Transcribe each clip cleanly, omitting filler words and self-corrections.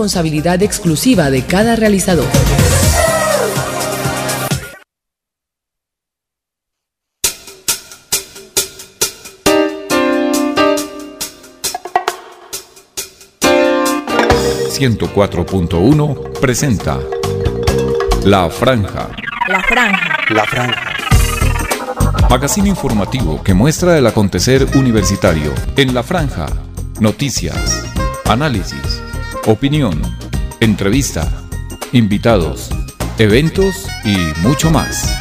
responsabilidad exclusiva de cada realizador. ...104.1 presenta... La Franja. La Franja. La Franja. Magazine informativo que muestra el acontecer universitario. En La Franja, noticias, análisis, opinión, entrevista, invitados, eventos y mucho más.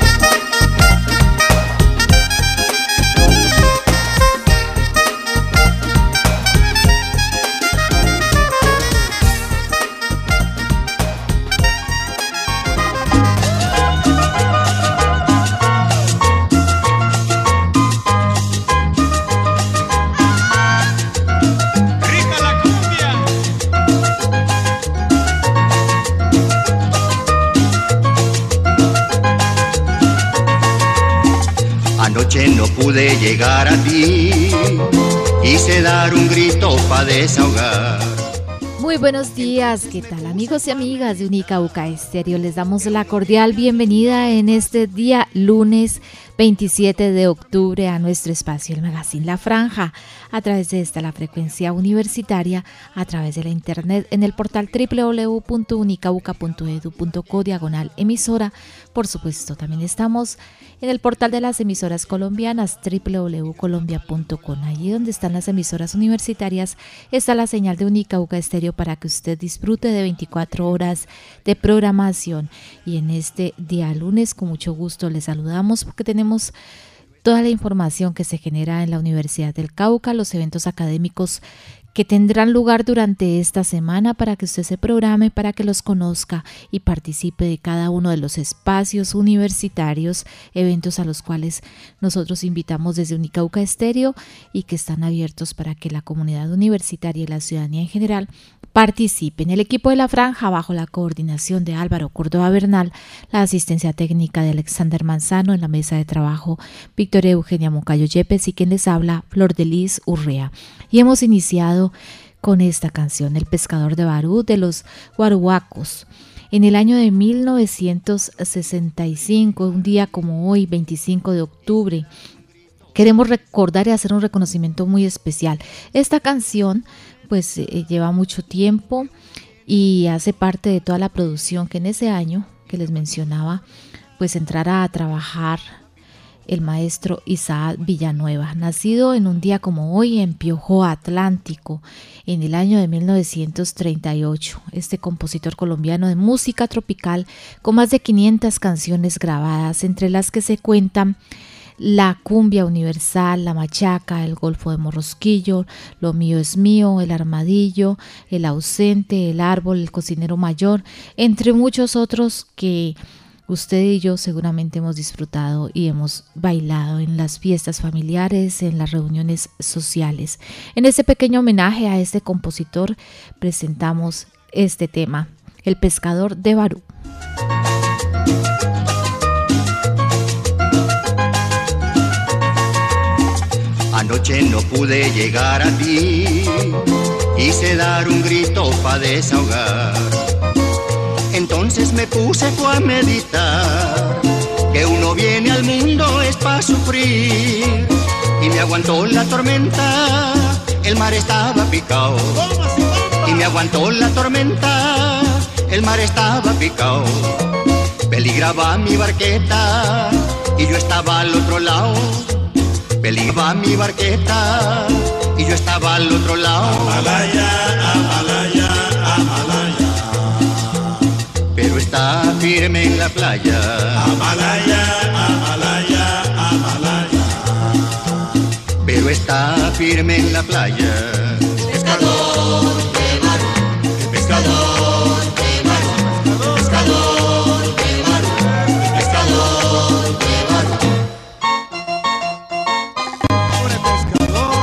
Anoche no pude llegar a ti, quise dar un grito para desahogar. Muy buenos días, ¿qué tal amigos y amigas de Unicauca Estéreo? Les damos la cordial bienvenida en este día lunes 27 de octubre a nuestro espacio, el Magazine La Franja, a través de la frecuencia universitaria, a través de la internet, en el portal www.unicauca.edu.co/emisora. Por supuesto, también estamos en el portal de las emisoras colombianas, www.colombia.com. Allí donde están las emisoras universitarias está la señal de Unicauca Estéreo para que usted disfrute de 24 horas de programación. Y en este día lunes, con mucho gusto les saludamos porque tenemos toda la información que se genera en la Universidad del Cauca, los eventos académicos que tendrán lugar durante esta semana para que usted se programe, para que los conozca y participe de cada uno de los espacios universitarios, eventos a los cuales nosotros invitamos desde Unicauca Estéreo y que están abiertos para que la comunidad universitaria y la ciudadanía en general participen. El equipo de La Franja, bajo la coordinación de Álvaro Córdoba Bernal, la asistencia técnica de Alexander Manzano, en la mesa de trabajo Victoria Eugenia Moncayo Yepes y quien les habla Flor de Lis Urrea. Y hemos iniciado con esta canción, El Pescador de Barú, de los Guaruacos. En el año de 1965, un día como hoy, 25 de octubre, queremos recordar y hacer un reconocimiento muy especial. Esta canción pues lleva mucho tiempo y hace parte de toda la producción que en ese año que les mencionaba, pues entrara a trabajar el maestro Isaac Villanueva, nacido en un día como hoy en Piojó Atlántico, en el año de 1938. Este compositor colombiano de música tropical con más de 500 canciones grabadas, entre las que se cuentan la cumbia universal, la machaca, el golfo de Morrosquillo, Lo mío es mío, el armadillo, el ausente, el árbol, el cocinero mayor, entre muchos otros que usted y yo seguramente hemos disfrutado y hemos bailado en las fiestas familiares, en las reuniones sociales. En este pequeño homenaje a este compositor presentamos este tema, El Pescador de Barú. Anoche no pude llegar a ti, quise dar un grito para desahogar. Entonces me puse a meditar, que uno viene al mundo es para sufrir. Y me aguantó la tormenta, el mar estaba picado. Y me aguantó la tormenta, el mar estaba picado. Peligraba mi barqueta y yo estaba al otro lado. Peligraba mi barqueta y yo estaba al otro lado. Amalaya, Amalaya, Amalaya. Pero está firme en la playa. Amalaya, Amalaya, Amalaya. Pero está firme en la playa. Pescador de Barú, pescador de Barú, pescador de Barú, pescador de Barú. Pobre pescador.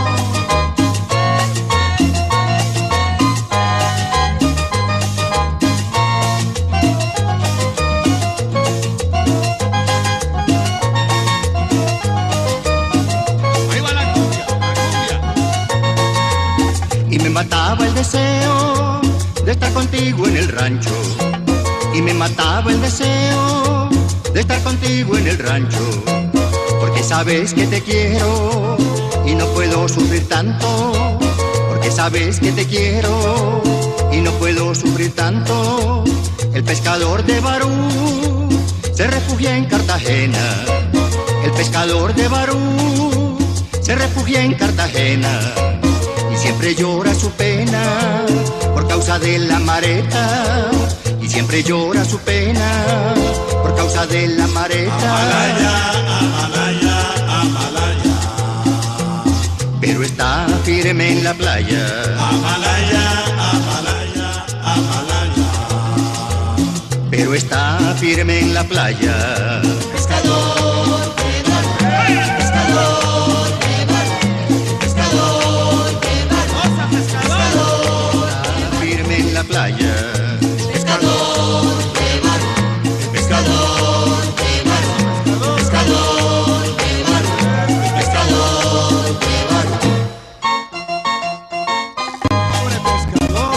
estar contigo en el rancho y me mataba el deseo de estar contigo en el rancho, porque sabes que te quiero y no puedo sufrir tanto, porque sabes que te quiero y no puedo sufrir tanto. El pescador de Barú se refugia en Cartagena, el pescador de Barú se refugia en Cartagena y siempre llora su pena por causa de la mareta, y siempre llora su pena por causa de la mareta. Amalaya, Amalaya, Amalaya, pero está firme en la playa. Amalaya, Amalaya, Amalaya, pero está firme en la playa. pescador de Barú, pescador de Barú, pescador de Barú, pescador, Está firme en la playa. pescador de Barú, pescador de Barú, pescador de Barú, pescador de Barú. Pobre pescador.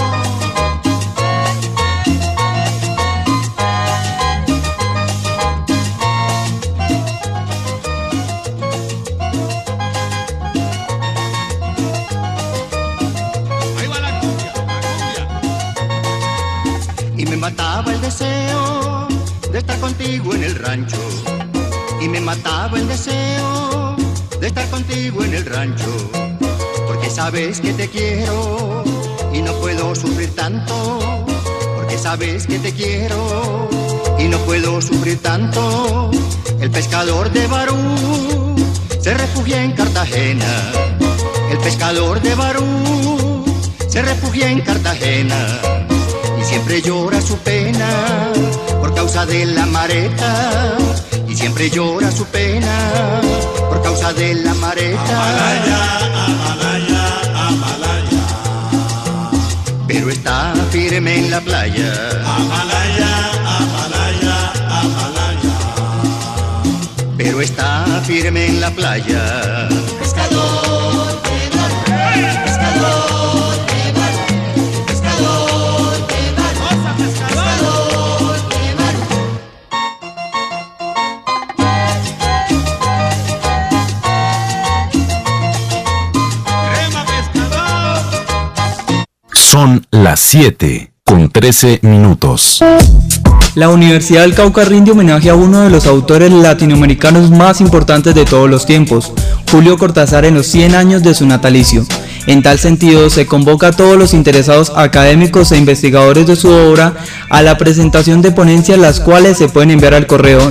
Ahí va la cumbia, la cumbia. Y me mataba el deseo de estar contigo en el rancho, y me mataba el deseo de estar contigo en el rancho, porque sabes que te quiero y no puedo sufrir tanto, porque sabes que te quiero y no puedo sufrir tanto. El pescador de Barú se refugia en Cartagena, el pescador de Barú se refugia en Cartagena y siempre llora su pena por causa de la mareta, y siempre llora su pena por causa de la mareta. Amalaya, Amalaya, Amalaya, pero está firme en la playa. Amalaya, Amalaya, Amalaya, Pero está firme en la playa. pescador de Barú, pescador de Barú, pescador de Barú, pescador de Barú. Crema pescador. Son las 7:13. La Universidad del Cauca rinde homenaje a uno de los autores latinoamericanos más importantes de todos los tiempos, Julio Cortázar, en los 100 años de su natalicio. En tal sentido, se convoca a todos los interesados académicos e investigadores de su obra a la presentación de ponencias, las cuales se pueden enviar al correo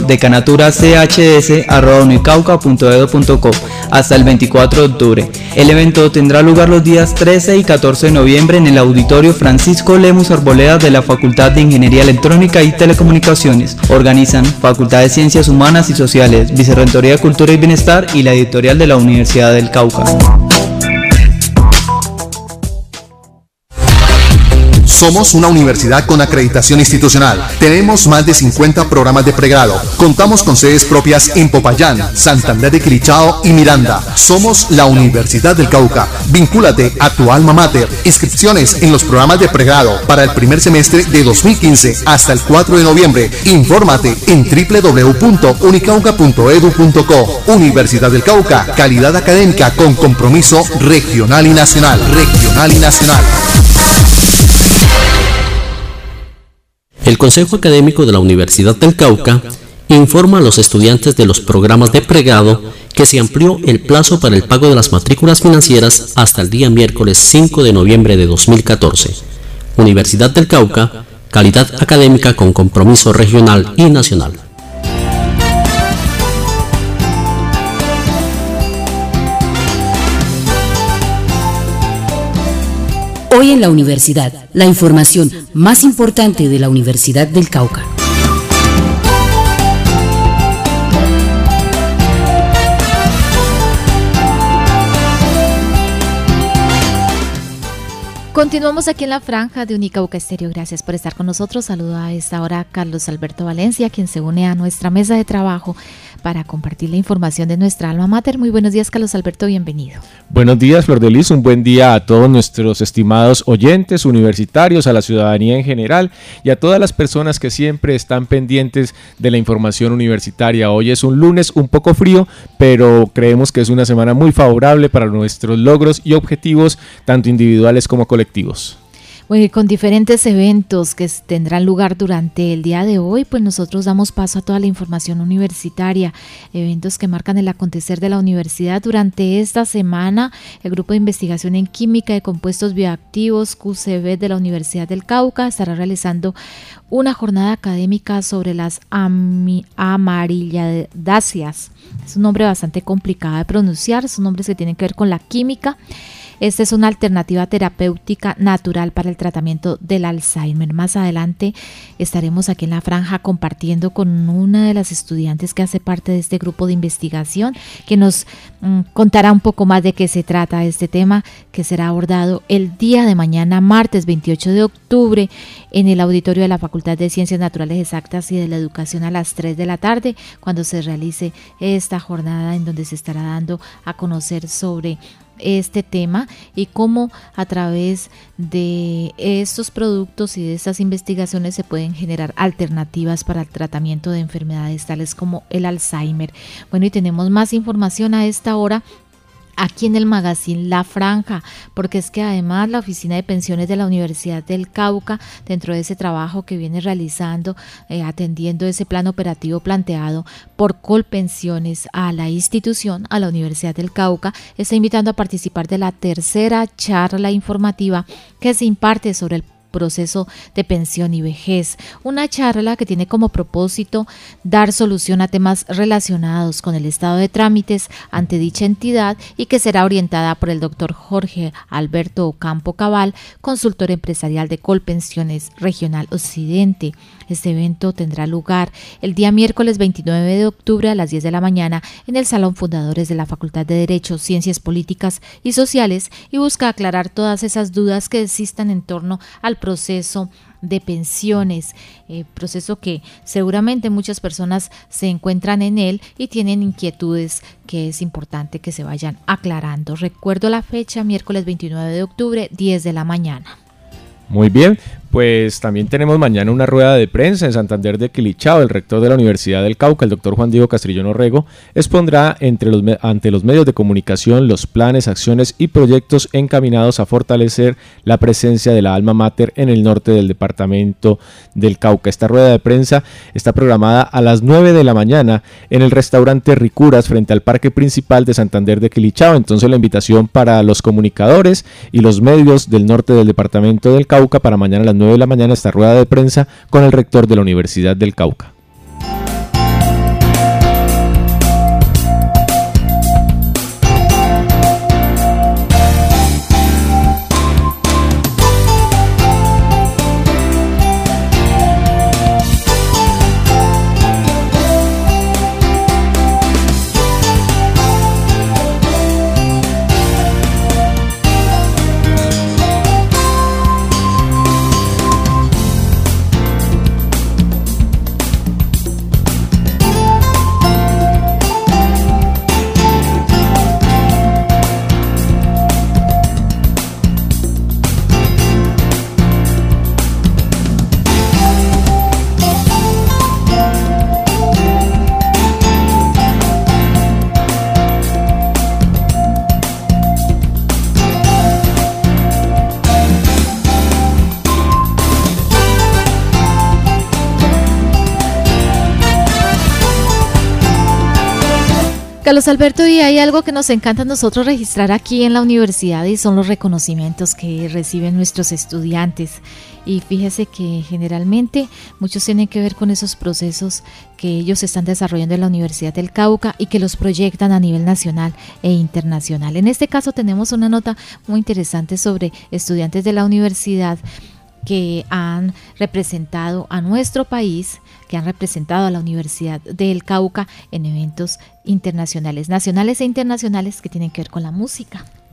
decanaturaCHS@unicauca.edu.co hasta el 24 de octubre. El evento tendrá lugar los días 13 y 14 de noviembre en el Auditorio Francisco Lemus Arboleda de la Facultad de Ingeniería Electrónica y Telecomunicaciones. Organizan Facultad de Ciencias Humanas y Sociales, Vicerrectoría de Cultura y Bienestar y la editorial de la Universidad del Cauca. Somos una universidad con acreditación institucional. Tenemos más de 50 programas de pregrado. Contamos con sedes propias en Popayán, Santander de Quilichao y Miranda. Somos la Universidad del Cauca. Vincúlate a tu alma mater. Inscripciones en los programas de pregrado para el primer semestre de 2015 hasta el 4 de noviembre. Infórmate en www.unicauca.edu.co. Universidad del Cauca. Calidad académica con compromiso regional y nacional. El Consejo Académico de la Universidad del Cauca informa a los estudiantes de los programas de pregrado que se amplió el plazo para el pago de las matrículas financieras hasta el día miércoles 5 de noviembre de 2014. Universidad del Cauca, calidad académica con compromiso regional y nacional. Hoy en la universidad, la información más importante de la Universidad del Cauca. Continuamos aquí en la franja de Unicauca Estéreo. Gracias por estar con nosotros. Saludo a esta hora a Carlos Alberto Valencia, quien se une a nuestra mesa de trabajo para compartir la información de nuestra alma mater. Muy buenos días, Carlos Alberto, bienvenido. Buenos días, Flor de Lis, un buen día a todos nuestros estimados oyentes universitarios, a la ciudadanía en general y a todas las personas que siempre están pendientes de la información universitaria. Hoy es un lunes un poco frío, pero creemos que es una semana muy favorable para nuestros logros y objetivos, tanto individuales como colectivos. Bueno, y con diferentes eventos que tendrán lugar durante el día de hoy, pues nosotros damos paso a toda la información universitaria, eventos que marcan el acontecer de la universidad. Durante esta semana, el Grupo de Investigación en Química de Compuestos Bioactivos, QCB de la Universidad del Cauca, estará realizando una jornada académica sobre las amarilladáceas. Es un nombre bastante complicado de pronunciar, son nombres que tienen que ver con la química. Esta es una alternativa terapéutica natural para el tratamiento del Alzheimer. Más adelante estaremos aquí en la franja compartiendo con una de las estudiantes que hace parte de este grupo de investigación, que nos contará un poco más de qué se trata este tema, que será abordado el día de mañana, martes 28 de octubre, en el auditorio de la Facultad de Ciencias Naturales Exactas y de la Educación a las 3 de la tarde, cuando se realice esta jornada en donde se estará dando a conocer sobre este tema y cómo a través de estos productos y de estas investigaciones se pueden generar alternativas para el tratamiento de enfermedades tales como el Alzheimer. Bueno, y tenemos más información a esta hora aquí en el magazine La Franja, porque es que además la Oficina de Pensiones de la Universidad del Cauca, dentro de ese trabajo que viene realizando, atendiendo ese plan operativo planteado por Colpensiones a la institución, a la Universidad del Cauca, está invitando a participar de la tercera charla informativa que se imparte sobre el proceso de pensión y vejez, una charla que tiene como propósito dar solución a temas relacionados con el estado de trámites ante dicha entidad y que será orientada por el doctor Jorge Alberto Ocampo Cabal, consultor empresarial de Colpensiones Regional Occidente. Este evento tendrá lugar el día miércoles 29 de octubre a las 10 de la mañana en el Salón Fundadores de la Facultad de Derecho, Ciencias Políticas y Sociales y busca aclarar todas esas dudas que existan en torno al proceso de pensiones, proceso que seguramente muchas personas se encuentran en él y tienen inquietudes que es importante que se vayan aclarando. Recuerdo la fecha, miércoles 29 de octubre, 10 de la mañana. Muy bien, pues también tenemos mañana una rueda de prensa en Santander de Quilichao. El rector de la Universidad del Cauca, el doctor Juan Diego Castrillón Orrego, expondrá ante los medios de comunicación los planes, acciones y proyectos encaminados a fortalecer la presencia de la alma mater en el norte del departamento del Cauca. Esta rueda de prensa está programada a las 9 de la mañana en el restaurante Ricuras frente al parque principal de Santander de Quilichao. Entonces la invitación para los comunicadores y los medios del norte del departamento del Cauca para mañana a las 9 de la mañana esta rueda de prensa con el rector de la Universidad del Cauca. Carlos Alberto, y hay algo que nos encanta a nosotros registrar aquí en la universidad y son los reconocimientos que reciben nuestros estudiantes. Y fíjese que generalmente muchos tienen que ver con esos procesos que ellos están desarrollando en la Universidad del Cauca y que los proyectan a nivel nacional e internacional. En este caso tenemos una nota muy interesante sobre estudiantes de la universidad que han representado a nuestro país, que han representado a la Universidad del Cauca en eventos internacionales, nacionales e internacionales que tienen que ver con la música.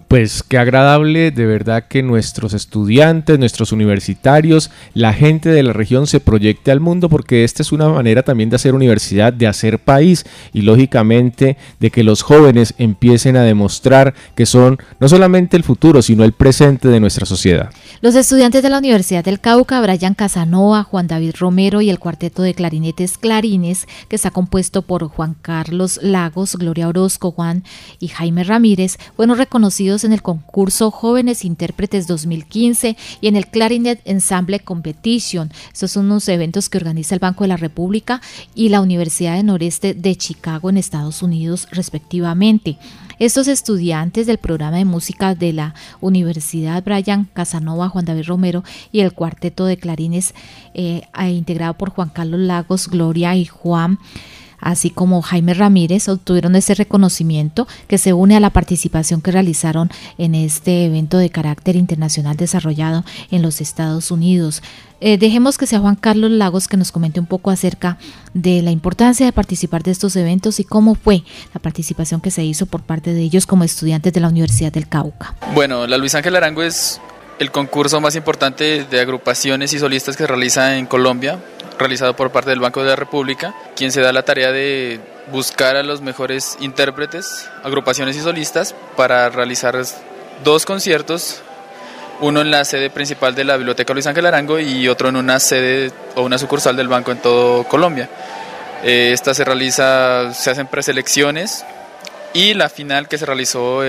Pues qué agradable, de verdad que nuestros estudiantes, nuestros universitarios, la gente de la región se proyecte al mundo, porque esta es una manera también de hacer universidad, de hacer país y lógicamente de que los jóvenes empiecen a demostrar que son no solamente el futuro, sino el presente de nuestra sociedad. Los estudiantes de la Universidad del Cauca, Brian Casanova, Juan David Romero y el cuarteto de clarinetes Clarines, que está compuesto por Juan Carlos Lagos, Gloria Orozco, Juan y Jaime Ramírez, fueron reconocidos en el concurso Jóvenes Intérpretes 2015 y en el Clarinet Ensemble Competition. Estos son unos eventos que organiza el Banco de la República y la Universidad de Noreste de Chicago en Estados Unidos, respectivamente. Estos estudiantes del programa de música de la Universidad, Brian Casanova, Juan David Romero y el cuarteto de clarines integrado por Juan Carlos Lagos, Gloria y Juan, así como Jaime Ramírez, obtuvieron ese reconocimiento que se une a la participación que realizaron en este evento de carácter internacional desarrollado en los Estados Unidos. Dejemos que sea Juan Carlos Lagos que nos comente un poco acerca de la importancia de participar de estos eventos y cómo fue la participación que se hizo por parte de ellos como estudiantes de la Universidad del Cauca. Bueno, la Luis Ángel Arango es el concurso más importante de agrupaciones y solistas que se realiza en Colombia, realizado por parte del Banco de la República, quien se da la tarea de buscar a los mejores intérpretes, agrupaciones y solistas para realizar 2 conciertos, uno en la sede principal de la Biblioteca Luis Ángel Arango y otro en una sede o una sucursal del banco en todo Colombia. Esta se hacen preselecciones y la final que se realizó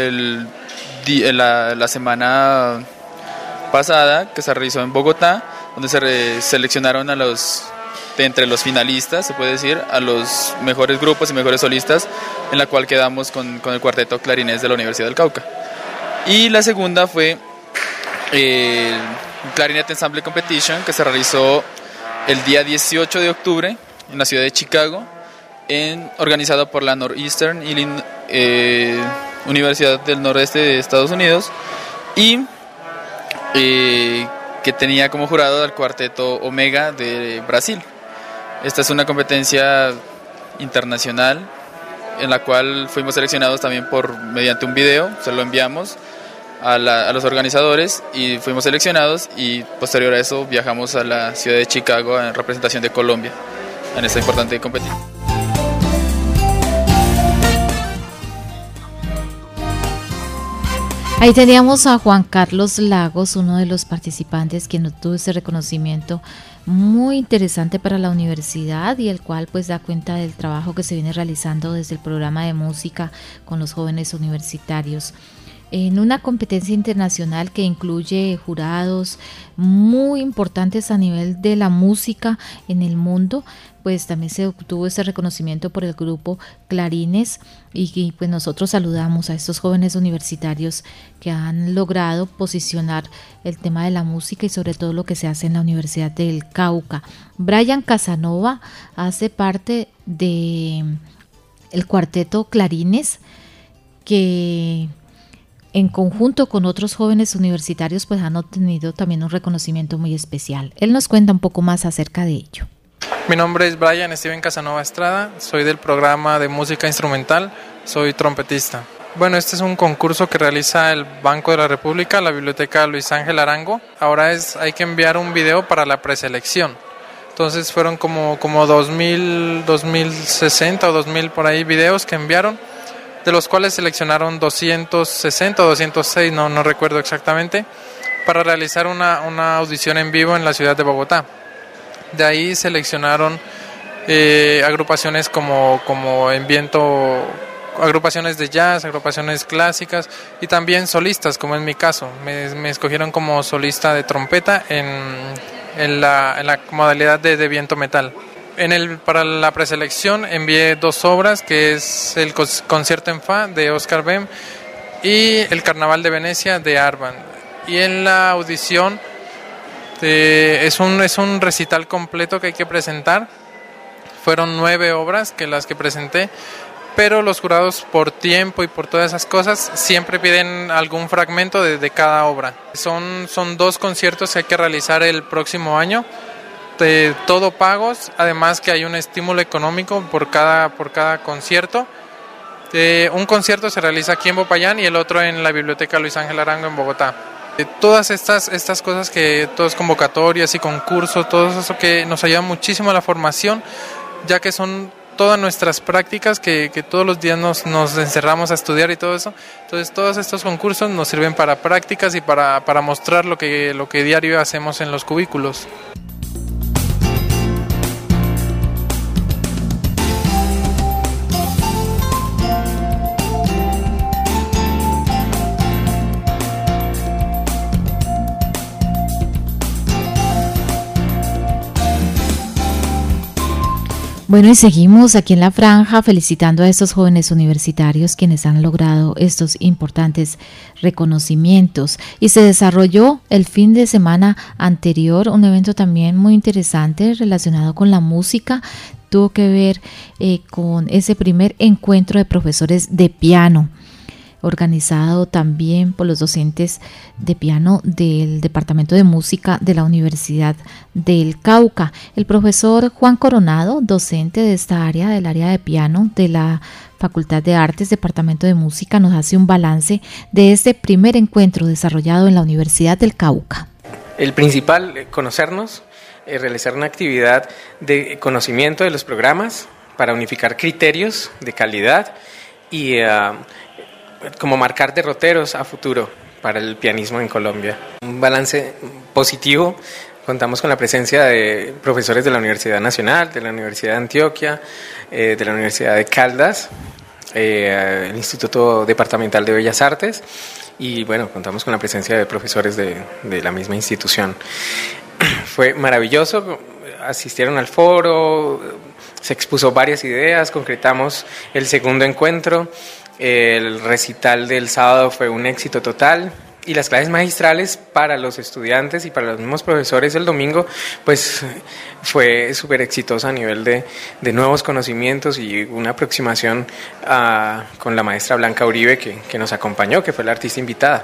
la semana pasada, que se realizó en Bogotá, donde se seleccionaron entre los finalistas, se puede decir, a los mejores grupos y mejores solistas, en la cual quedamos con el cuarteto Clarines de la Universidad del Cauca. Y la segunda fue el Clarinet Ensemble Competition, que se realizó el día 18 de octubre en la ciudad de Chicago, organizado por la Northeastern Universidad del Nordeste de Estados Unidos, y que tenía como jurado al cuarteto Omega de Brasil. Esta es una competencia internacional en la cual fuimos seleccionados también mediante un video, se lo enviamos a los organizadores y fuimos seleccionados, y posterior a eso viajamos a la ciudad de Chicago en representación de Colombia en esta importante competición. Ahí teníamos a Juan Carlos Lagos, uno de los participantes quien obtuvo ese reconocimiento muy interesante para la universidad y el cual pues da cuenta del trabajo que se viene realizando desde el programa de música con los jóvenes universitarios. En una competencia internacional que incluye jurados muy importantes a nivel de la música en el mundo, pues también se obtuvo ese reconocimiento por el grupo Clarines y pues nosotros saludamos a estos jóvenes universitarios que han logrado posicionar el tema de la música y sobre todo lo que se hace en la Universidad del Cauca. Brian Casanova hace parte de el cuarteto Clarines, que en conjunto con otros jóvenes universitarios pues han obtenido también un reconocimiento muy especial. Él nos cuenta un poco más acerca de ello. Mi nombre es Brian Steven Casanova Estrada, soy del programa de música instrumental, soy trompetista. Bueno, este es un concurso que realiza el Banco de la República, la Biblioteca Luis Ángel Arango. Ahora hay que enviar un video para la preselección. Entonces fueron como 2060 o 2000 por ahí videos que enviaron, de los cuales seleccionaron 260 o 206, no recuerdo exactamente, para realizar una audición en vivo en la ciudad de Bogotá. De ahí seleccionaron agrupaciones como en viento, agrupaciones de jazz, agrupaciones clásicas y también solistas, como en mi caso. Me escogieron como solista de trompeta en la modalidad de viento metal. Para la preselección envié 2 obras, que es el Concierto en Fa de Oscar Bem y el Carnaval de Venecia de Arban. Y en la audición es un recital completo que hay que presentar. Fueron 9 obras las que presenté, pero los jurados, por tiempo y por todas esas cosas, siempre piden algún fragmento de cada obra. Son 2 conciertos que hay que realizar el próximo año, todo pagos, además que hay un estímulo económico por cada concierto, Un concierto se realiza aquí en Popayán y el otro en la Biblioteca Luis Ángel Arango en Bogotá. Todas estas cosas, todas convocatorias y concursos, todo eso que nos ayuda muchísimo a la formación, ya que son todas nuestras prácticas que todos los días nos encerramos a estudiar y todo eso. Entonces todos estos concursos nos sirven para prácticas y para mostrar lo que diario hacemos en los cubículos. Bueno, y seguimos aquí en la franja felicitando a estos jóvenes universitarios quienes han logrado estos importantes reconocimientos. Y se desarrolló el fin de semana anterior un evento también muy interesante relacionado con la música. Tuvo que ver con ese primer encuentro de profesores de piano, organizado también por los docentes de piano del Departamento de Música de la Universidad del Cauca. El profesor Juan Coronado, docente de esta área, del área de piano de la Facultad de Artes, Departamento de Música, nos hace un balance de este primer encuentro desarrollado en la Universidad del Cauca. El principal, conocernos, realizar una actividad de conocimiento de los programas para unificar criterios de calidad y como marcar derroteros a futuro para el pianismo en Colombia. Un balance positivo, contamos con la presencia de profesores de la Universidad Nacional, de la Universidad de Antioquia, de la Universidad de Caldas, el Instituto Departamental de Bellas Artes y bueno, contamos con la presencia de profesores de la misma institución. Fue maravilloso, asistieron al foro, se expuso varias ideas, concretamos el segundo encuentro. El recital del sábado fue un éxito total y las clases magistrales para los estudiantes y para los mismos profesores el domingo pues fue súper exitosa a nivel de nuevos conocimientos y una aproximación con la maestra Blanca Uribe que nos acompañó, que fue la artista invitada.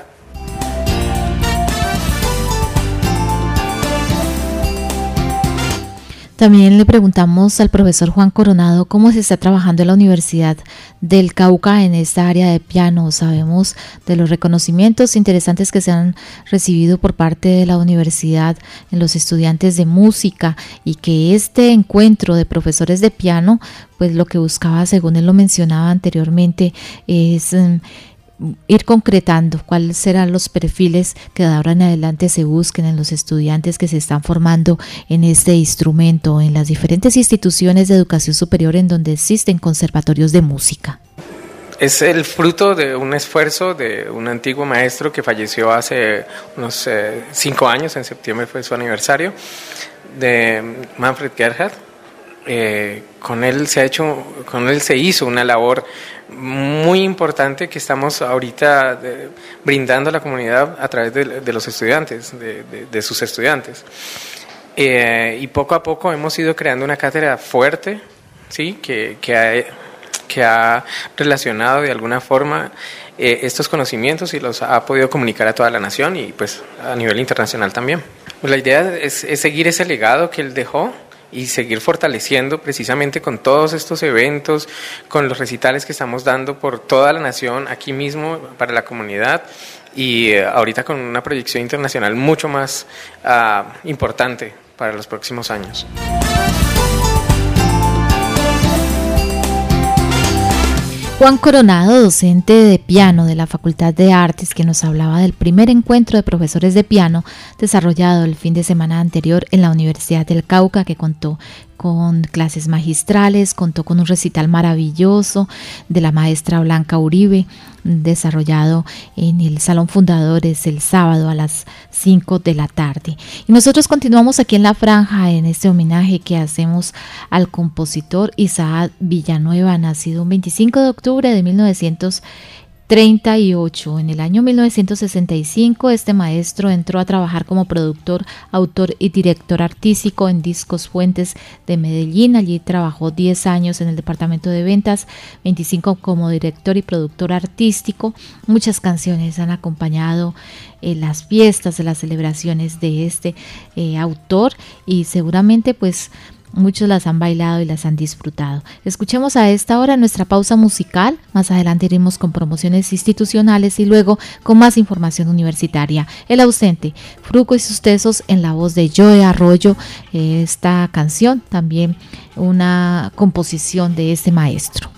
También le preguntamos al profesor Juan Coronado cómo se está trabajando en la Universidad del Cauca en esta área de piano. Sabemos de los reconocimientos interesantes que se han recibido por parte de la universidad en los estudiantes de música y que este encuentro de profesores de piano, pues lo que buscaba, según él lo mencionaba anteriormente, es ir concretando cuáles serán los perfiles que de ahora en adelante se busquen en los estudiantes que se están formando en este instrumento, en las diferentes instituciones de educación superior en donde existen conservatorios de música. Es el fruto de un esfuerzo de un antiguo maestro que falleció hace unos 5 años, en septiembre fue su aniversario, de Manfred Gerhardt. Con él se hizo una labor muy importante que estamos ahorita brindando a la comunidad a través de los estudiantes, de sus estudiantes. Y poco a poco hemos ido creando una cátedra fuerte, ¿sí? que ha relacionado de alguna forma estos conocimientos y los ha podido comunicar a toda la nación y pues a nivel internacional también. Pues la idea es seguir ese legado que él dejó y seguir fortaleciendo precisamente con todos estos eventos, con los recitales que estamos dando por toda la nación, aquí mismo para la comunidad y ahorita con una proyección internacional mucho más importante para los próximos años. Juan Coronado, docente de piano de la Facultad de Artes, que nos hablaba del primer encuentro de profesores de piano desarrollado el fin de semana anterior en la Universidad del Cauca, que contó con clases magistrales, contó con un recital maravilloso de la maestra Blanca Uribe, desarrollado en el Salón Fundadores el sábado a las 5 de la tarde. Y nosotros continuamos aquí en la franja en este homenaje que hacemos al compositor Isaac Villanueva, nacido el 25 de octubre de 1938. En el año 1965 este maestro entró a trabajar como productor, autor y director artístico en Discos Fuentes de Medellín. Allí trabajó 10 años en el departamento de ventas, 25 como director y productor artístico. Muchas canciones han acompañado las fiestas, las celebraciones de este autor y seguramente pues Muchos las han bailado y las han disfrutado. Escuchemos a esta hora nuestra pausa musical. Más adelante iremos con promociones institucionales y luego con más información universitaria. El ausente, Fruco y sus tesos, en la voz de Joe Arroyo. Esta canción también una composición de este maestro.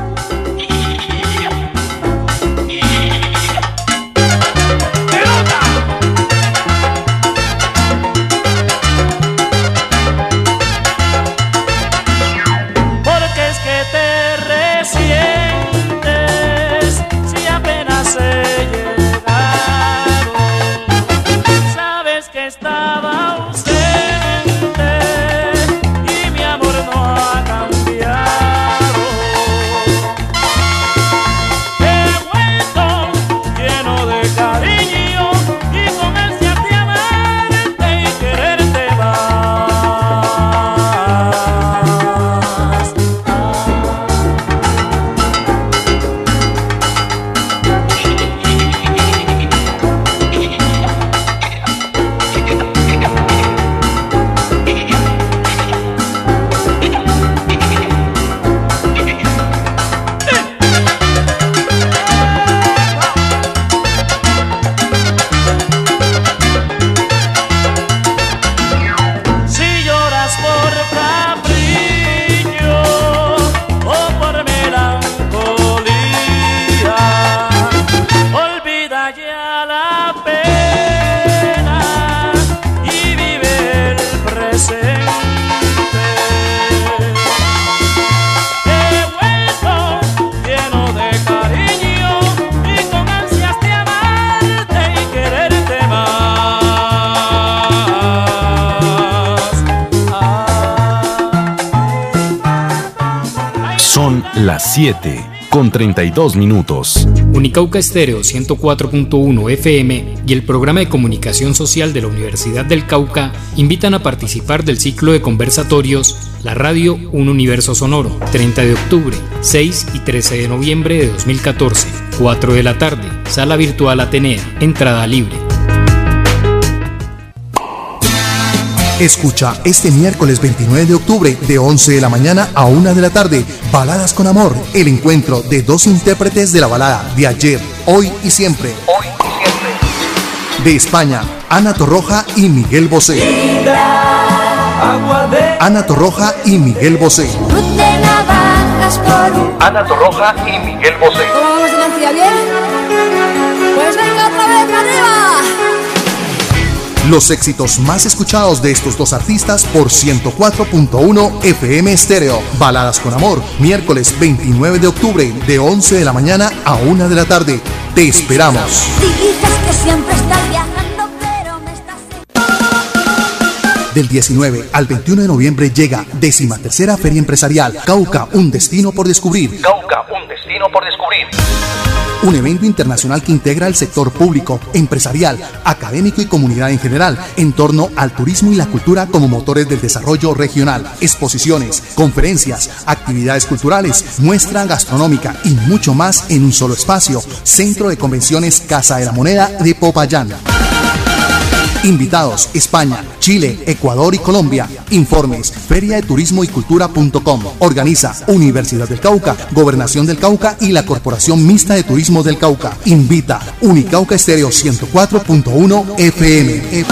Las 7:32. Unicauca Estéreo 104.1 FM y el programa de comunicación social de la Universidad del Cauca invitan a participar del ciclo de conversatorios La Radio Un Universo Sonoro, 30 de octubre, 6 y 13 de noviembre de 2014, 4 de la tarde, Sala Virtual Atenea, entrada libre. Escucha este miércoles 29 de octubre de 11 de la mañana a 1 de la tarde, Baladas con Amor, el encuentro de dos intérpretes de la balada de ayer, hoy y siempre. De España, Ana Torroja y Miguel Bosé. Ana Torroja y Miguel Bosé. Ana Torroja y Miguel Bosé. ¿Cómo vamos de energía? ¿Bien? Pues venga otra vez arriba. Los éxitos más escuchados de estos dos artistas por 104.1 FM Estéreo. Baladas con Amor, miércoles 29 de octubre de 11 de la mañana a 1 de la tarde. Te esperamos. Dices que siempre estás viajando, pero me estás... Del 19 al 21 de noviembre llega 13ª Feria Empresarial Cauca, un destino por descubrir. Cauca, un destino por descubrir. Un evento internacional que integra el sector público, empresarial, académico y comunidad en general, en torno al turismo y la cultura como motores del desarrollo regional. Exposiciones, conferencias, actividades culturales, muestra gastronómica y mucho más en un solo espacio. Centro de Convenciones Casa de la Moneda de Popayán. Invitados: España, Chile, Ecuador y Colombia. Informes: feriadeturismoycultura.com. Organiza Universidad del Cauca, Gobernación del Cauca y la Corporación Mixta de Turismo del Cauca. Invita Unicauca Estéreo 104.1 FM.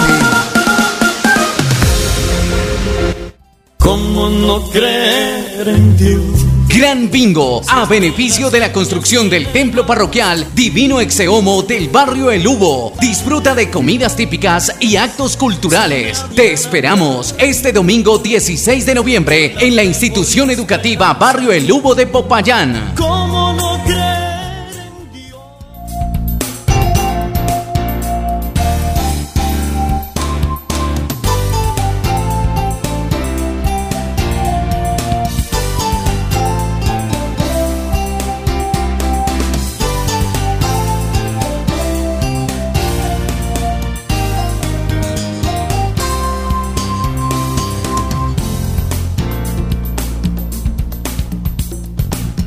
¿Cómo no creer en Dios? Gran Bingo, a beneficio de la construcción del templo parroquial Divino Exeomo del barrio El Hubo. Disfruta de comidas típicas y actos culturales. Te esperamos este domingo 16 de noviembre en la institución educativa Barrio El Hubo de Popayán. ¿Cómo no creer?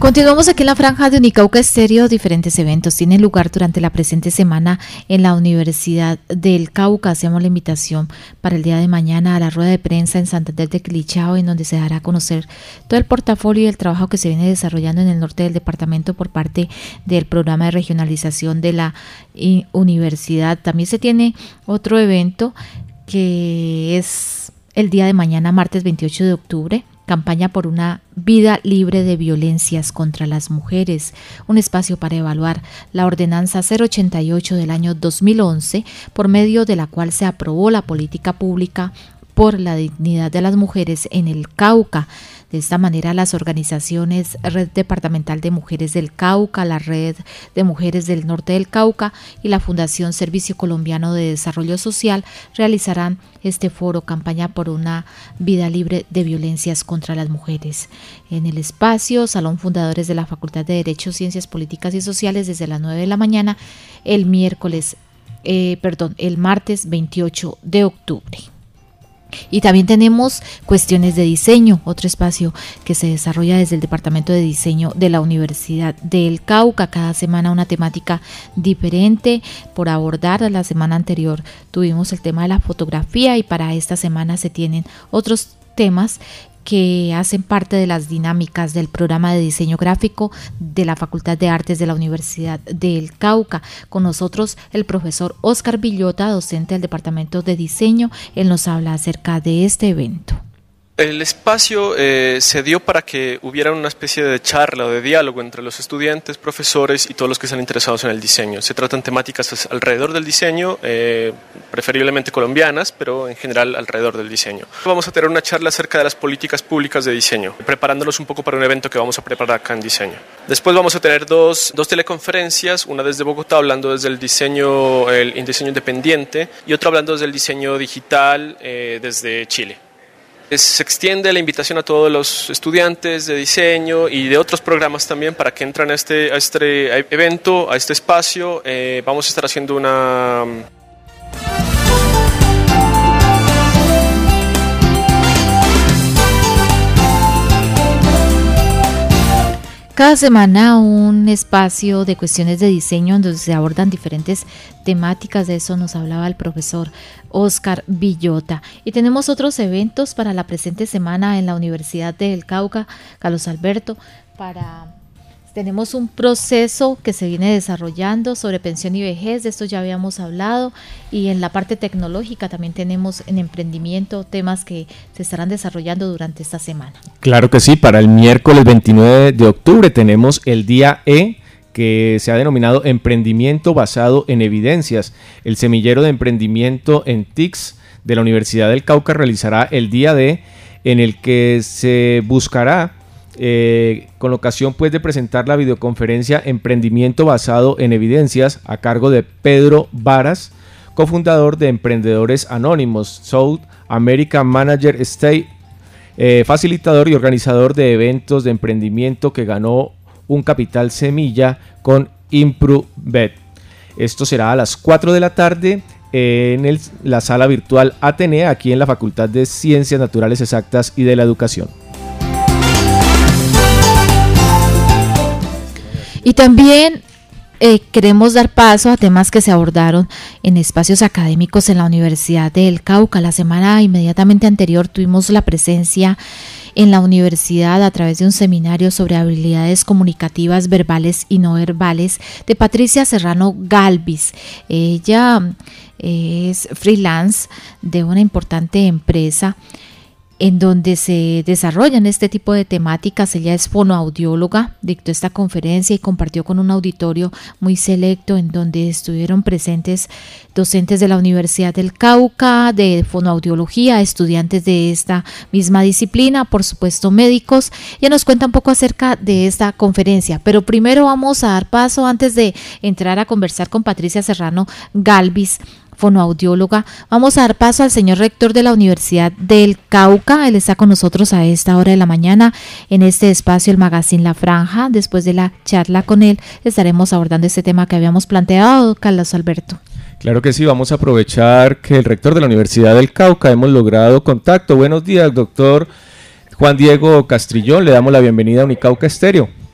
Continuamos aquí en la franja de Unicauca Estéreo. Diferentes eventos tienen lugar durante la presente semana en la Universidad del Cauca. Hacemos la invitación para el día de mañana a la rueda de prensa en Santander de Quilichao, en donde se dará a conocer todo el portafolio y el trabajo que se viene desarrollando en el norte del departamento por parte del programa de regionalización de la universidad. También se tiene otro evento que es el día de mañana, martes 28 de octubre. Campaña por una vida libre de violencias contra las mujeres, un espacio para evaluar la ordenanza 088 del año 2011, por medio de la cual se aprobó la política pública por la dignidad de las mujeres en el Cauca. De esta manera, las organizaciones Red Departamental de Mujeres del Cauca, la Red de Mujeres del Norte del Cauca y la Fundación Servicio Colombiano de Desarrollo Social realizarán este foro, campaña por una vida libre de violencias contra las mujeres. En el espacio Salón Fundadores de la Facultad de Derecho, Ciencias Políticas y Sociales, desde las 9 de la mañana, el martes 28 de octubre. Y también tenemos cuestiones de diseño, otro espacio que se desarrolla desde el Departamento de Diseño de la Universidad del Cauca. Cada semana una temática diferente por abordar. La semana anterior tuvimos el tema de la fotografía y para esta semana se tienen otros temas que hacen parte de las dinámicas del programa de diseño gráfico de la Facultad de Artes de la Universidad del Cauca. Con nosotros el profesor Óscar Villota, docente del Departamento de Diseño. Él nos habla acerca de este evento. El espacio se dio para que hubiera una especie de charla o de diálogo entre los estudiantes, profesores y todos los que están interesados en el diseño. Se tratan temáticas alrededor del diseño, preferiblemente colombianas, pero en general alrededor del diseño. Vamos a tener una charla acerca de las políticas públicas de diseño, preparándonos un poco para un evento que vamos a preparar acá en diseño. Después vamos a tener dos teleconferencias, una desde Bogotá hablando desde el diseño independiente y otra hablando desde el diseño digital desde Chile. Se extiende la invitación a todos los estudiantes de diseño y de otros programas también para que entren a este evento, a este espacio. Vamos a estar haciendo una... Cada semana un espacio de cuestiones de diseño donde se abordan diferentes temáticas. De eso nos hablaba el profesor Óscar Villota. Y tenemos otros eventos para la presente semana en la Universidad del Cauca, Carlos Alberto. Tenemos un proceso que se viene desarrollando sobre pensión y vejez, de esto ya habíamos hablado, y en la parte tecnológica también tenemos en emprendimiento temas que se estarán desarrollando durante esta semana. Claro que sí, para el miércoles 29 de octubre tenemos el día E, que se ha denominado Emprendimiento Basado en Evidencias. El semillero de emprendimiento en TICS de la Universidad del Cauca realizará el día D, en el que se buscará con ocasión pues de presentar la videoconferencia Emprendimiento Basado en Evidencias a cargo de Pedro Varas, cofundador de Emprendedores Anónimos, South American Manager State, facilitador y organizador de eventos de emprendimiento que ganó un capital semilla con ImproVet. Esto será a las 4 de la tarde en la sala virtual Atenea, aquí en la Facultad de Ciencias Naturales Exactas y de la Educación. Y también queremos dar paso a temas que se abordaron en espacios académicos en la Universidad del Cauca. La semana inmediatamente anterior tuvimos la presencia en la universidad a través de un seminario sobre habilidades comunicativas verbales y no verbales de Patricia Serrano Galvis. Ella es freelance de una importante empresa en donde se desarrollan este tipo de temáticas. Ella es fonoaudióloga, dictó esta conferencia y compartió con un auditorio muy selecto en donde estuvieron presentes docentes de la Universidad del Cauca, de fonoaudiología, estudiantes de esta misma disciplina, por supuesto médicos. Ella nos cuenta un poco acerca de esta conferencia, pero primero vamos a dar paso, antes de entrar a conversar con Patricia Serrano Galvis, fonoaudióloga, vamos a dar paso al señor rector de la Universidad del Cauca. Él está con nosotros a esta hora de la mañana en este espacio, el Magazine La Franja. Después de la charla con él estaremos abordando este tema que habíamos planteado, Carlos Alberto. Claro que sí, vamos a aprovechar que el rector de la Universidad del Cauca hemos logrado contacto. Buenos días, doctor Juan Diego Castrillón, le damos la bienvenida a Unicauca Estéreo.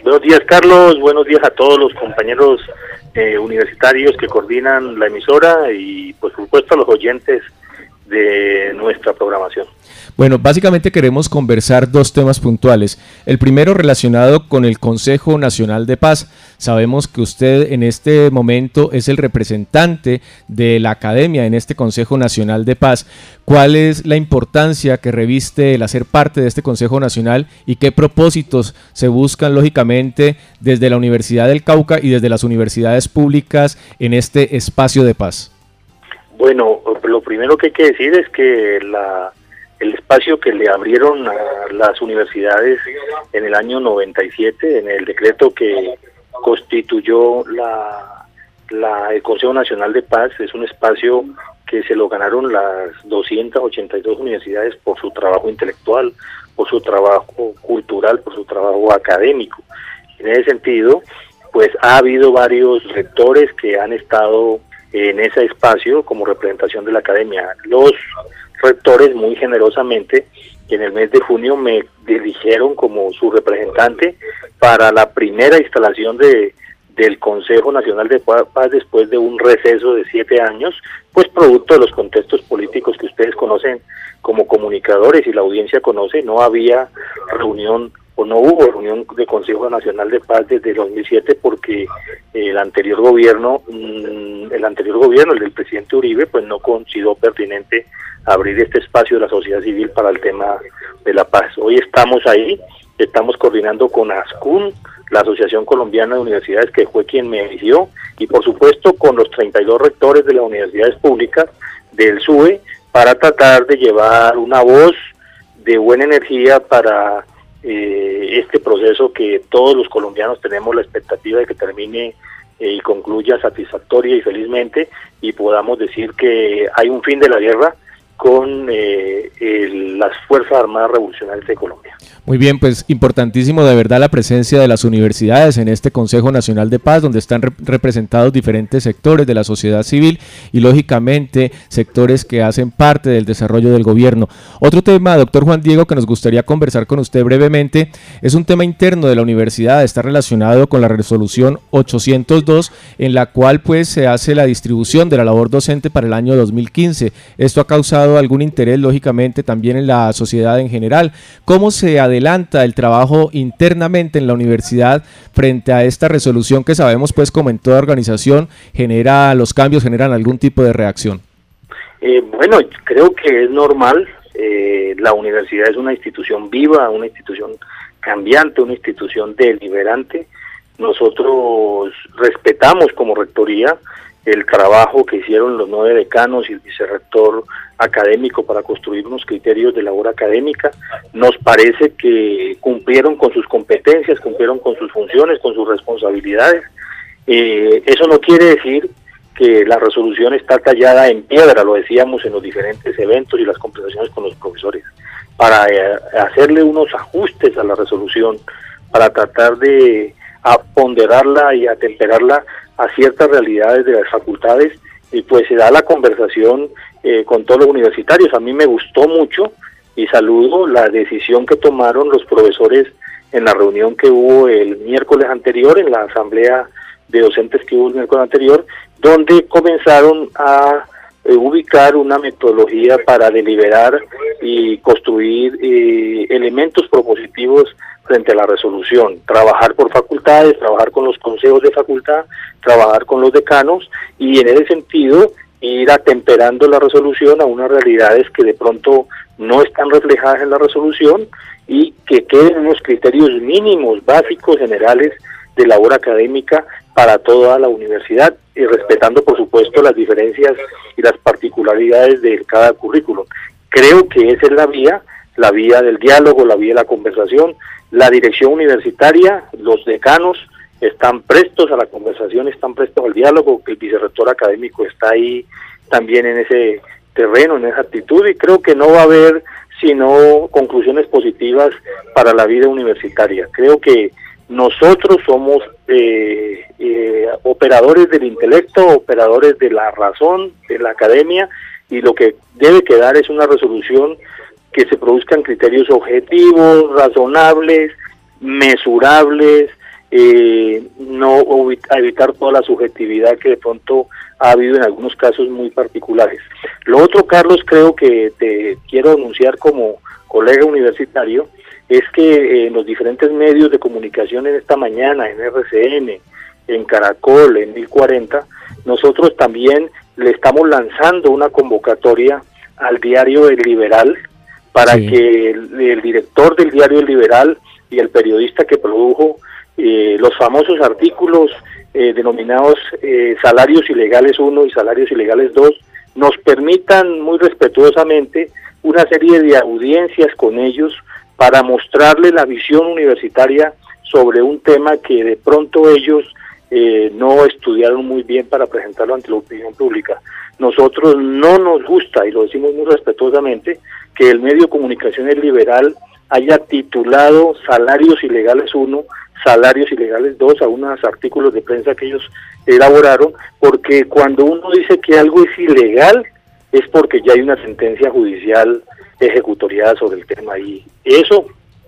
Buenos días, Carlos. Buenos días a todos los compañeros universitarios que coordinan la emisora y, por supuesto, a los oyentes de nuestra programación. Bueno, básicamente queremos conversar dos temas puntuales. El primero relacionado con el Consejo Nacional de Paz. Sabemos que usted en este momento es el representante de la academia en este Consejo Nacional de Paz. ¿Cuál es la importancia que reviste el hacer parte de este Consejo Nacional y qué propósitos se buscan lógicamente desde la Universidad del Cauca y desde las universidades públicas en este espacio de paz? Bueno, lo primero que hay que decir es que el espacio que le abrieron a las universidades en el año 97, en el decreto que constituyó el Consejo Nacional de Paz, es un espacio que se lo ganaron las 282 universidades por su trabajo intelectual, por su trabajo cultural, por su trabajo académico. En ese sentido, pues ha habido varios rectores que han estado en ese espacio como representación de la academia. Los rectores muy generosamente en el mes de junio me eligieron como su representante para la primera instalación del Consejo Nacional de Paz después de un receso de 7 años, pues producto de los contextos políticos que ustedes conocen como comunicadores y la audiencia conoce. No había reunión o no hubo reunión de Consejo Nacional de Paz desde 2007 porque el anterior gobierno, el del presidente Uribe, pues no consideró pertinente abrir este espacio de la sociedad civil para el tema de la paz. Hoy estamos ahí, estamos coordinando con ASCUN, la Asociación Colombiana de Universidades, que fue quien me eligió, y por supuesto con los 32 rectores de las universidades públicas del SUE, para tratar de llevar una voz de buena energía para este proceso que todos los colombianos tenemos la expectativa de que termine y concluya satisfactoria y felizmente, y podamos decir que hay un fin de la guerra con las Fuerzas Armadas Revolucionarias de Colombia. Muy bien, pues importantísimo de verdad la presencia de las universidades en este Consejo Nacional de Paz, donde están representados diferentes sectores de la sociedad civil y lógicamente sectores que hacen parte del desarrollo del gobierno. Otro tema, doctor Juan Diego, que nos gustaría conversar con usted brevemente, es un tema interno de la universidad, está relacionado con la resolución 802, en la cual pues se hace la distribución de la labor docente para el año 2015. Esto ha causado algún interés, lógicamente, también en la sociedad en general. ¿Cómo se adelanta el trabajo internamente en la universidad frente a esta resolución que sabemos, pues, como en toda organización, los cambios generan algún tipo de reacción? Bueno, creo que es normal. La universidad es una institución viva, una institución cambiante, una institución deliberante. Nosotros respetamos como rectoría el trabajo que hicieron los 9 decanos y el vicerrector académico para construir unos criterios de labor académica. Nos parece que cumplieron con sus competencias, cumplieron con sus funciones, con sus responsabilidades. Eso no quiere decir que la resolución está tallada en piedra, lo decíamos en los diferentes eventos y las conversaciones con los profesores, para hacerle unos ajustes a la resolución, para tratar de ponderarla y atemperarla a ciertas realidades de las facultades, y pues se da la conversación con todos los universitarios. A mí me gustó mucho y saludo la decisión que tomaron los profesores en la reunión que hubo el miércoles anterior, en la asamblea de docentes que hubo el miércoles anterior, donde comenzaron a ubicar una metodología para deliberar y construir elementos propositivos frente a la resolución, trabajar por facultades, trabajar con los consejos de facultad, trabajar con los decanos, y en ese sentido ir atemperando la resolución a unas realidades que de pronto no están reflejadas en la resolución, y que queden unos criterios mínimos, básicos, generales de labor académica para toda la universidad, y respetando por supuesto las diferencias y las particularidades de cada currículum. Creo que esa es la vía del diálogo, la vía de la conversación. La dirección universitaria, los decanos están prestos a la conversación, están prestos al diálogo, el vicerrector académico está ahí también en ese terreno, en esa actitud, y creo que no va a haber sino conclusiones positivas para la vida universitaria. Creo que nosotros somos operadores del intelecto, operadores de la razón, de la academia, y lo que debe quedar es una resolución que se produzcan criterios objetivos, razonables, mesurables, a evitar toda la subjetividad que de pronto ha habido en algunos casos muy particulares. Lo otro, Carlos, creo que te quiero anunciar como colega universitario, es que en los diferentes medios de comunicación en esta mañana, en RCN, en Caracol, en 1040, nosotros también le estamos lanzando una convocatoria al diario El Liberal para que el director del diario El Liberal y el periodista que produjo los famosos artículos denominados Salarios Ilegales 1 y Salarios Ilegales 2 nos permitan muy respetuosamente una serie de audiencias con ellos para mostrarle la visión universitaria sobre un tema que de pronto ellos no estudiaron muy bien para presentarlo ante la opinión pública. Nosotros no nos gusta, y lo decimos muy respetuosamente, que el medio de comunicación El Liberal haya titulado Salarios Ilegales 1, Salarios Ilegales 2 a unos artículos de prensa que ellos elaboraron, porque cuando uno dice que algo es ilegal es porque ya hay una sentencia judicial ejecutoriada sobre el tema, y eso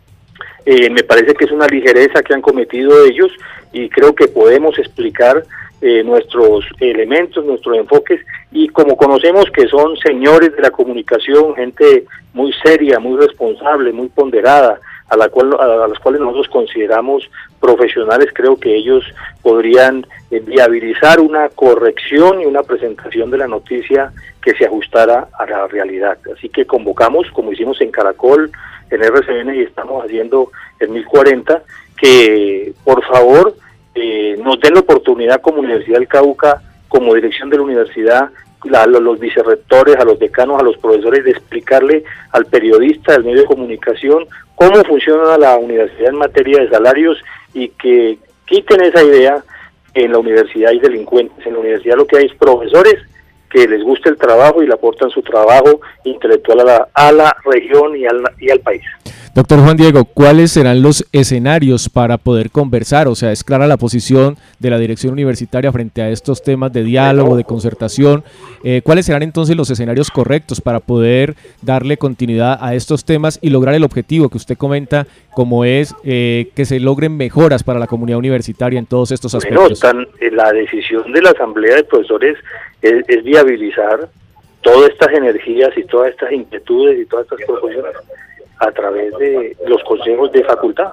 me parece que es una ligereza que han cometido ellos, y creo que podemos explicar nuestros elementos, nuestros enfoques, y como conocemos que son señores de la comunicación, gente muy seria, muy responsable, muy ponderada, a las cuales nosotros consideramos profesionales, creo que ellos podrían viabilizar una corrección y una presentación de la noticia que se ajustara a la realidad. Así que convocamos, como hicimos en Caracol, en RCN, y estamos haciendo en 1040, que por favor nos den la oportunidad como Universidad del Cauca, como dirección de la universidad, a los vicerrectores, a los decanos, a los profesores, de explicarle al periodista, al medio de comunicación, cómo funciona la universidad en materia de salarios, y que quiten esa idea en la universidad hay delincuentes. En la universidad lo que hay es profesores que les gusta el trabajo y le aportan su trabajo intelectual a la región y al país. Doctor Juan Diego, ¿cuáles serán los escenarios para poder conversar? O sea, es clara la posición de la dirección universitaria frente a estos temas de diálogo, de concertación. ¿Cuáles serán entonces los escenarios correctos para poder darle continuidad a estos temas y lograr el objetivo que usted comenta, como es que se logren mejoras para la comunidad universitaria en todos estos aspectos? Bueno, la decisión de la Asamblea de Profesores es viabilizar todas estas energías y todas estas inquietudes y todas estas proposiciones a través de los consejos de facultad,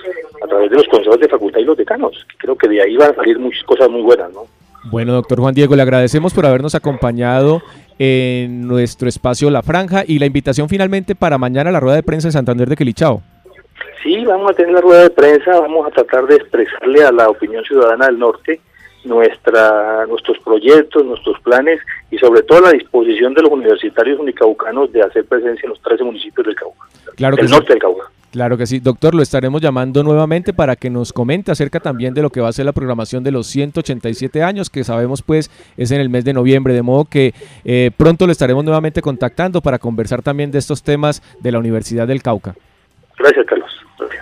y los decanos. Creo que de ahí van a salir muchas cosas muy buenas, ¿no? Bueno, doctor Juan Diego, le agradecemos por habernos acompañado en nuestro espacio La Franja, y la invitación finalmente para mañana a la rueda de prensa en Santander de Quilichao. Sí, vamos a tener la rueda de prensa, vamos a tratar de expresarle a la opinión ciudadana del norte nuestros proyectos, nuestros planes, y sobre todo la disposición de los universitarios unicaucanos de hacer presencia en los 13 municipios del Cauca, del norte del Cauca. Claro que sí, doctor, lo estaremos llamando nuevamente para que nos comente acerca también de lo que va a ser la programación de los 187 años, que sabemos pues es en el mes de noviembre, de modo que pronto lo estaremos nuevamente contactando para conversar también de estos temas de la Universidad del Cauca. Gracias, Carlos. Gracias.